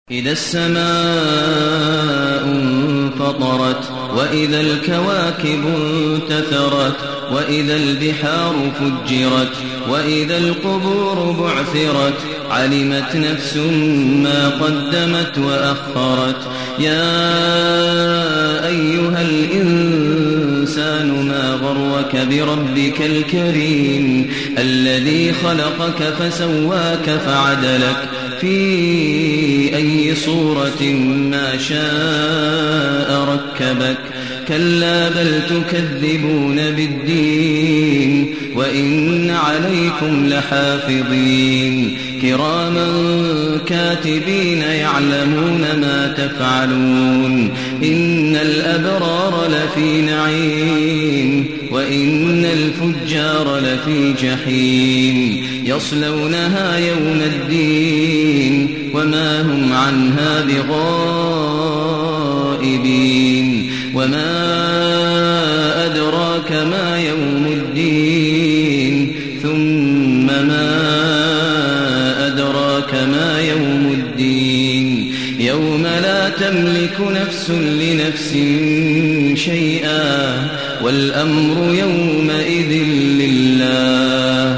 إذا السماء انفطرت وإذا الكواكب انتثرت وإذا البحار فجرت وإذا القبور بعثرت علمت نفس ما قدمت وأخرت يا أيها الإنسان ما غرك بربك الكريم الذي خلقك فسواك فعدلك في أي صورة ما شاء ركبك كلا بل تكذبون بالدين وإن عليكم لحافظين كراما كاتبين يعلمون ما تفعلون إن الأبرار لفي نعيم وإن الفجار لفي جحيم يصلونها يوم الدين وما هم عنها بغائبين وما أدراك ما يوم الدين ثم ما أدراك ما يوم الدين يوم لا تملك نفس لنفس شيئا والأمر يومئذ لله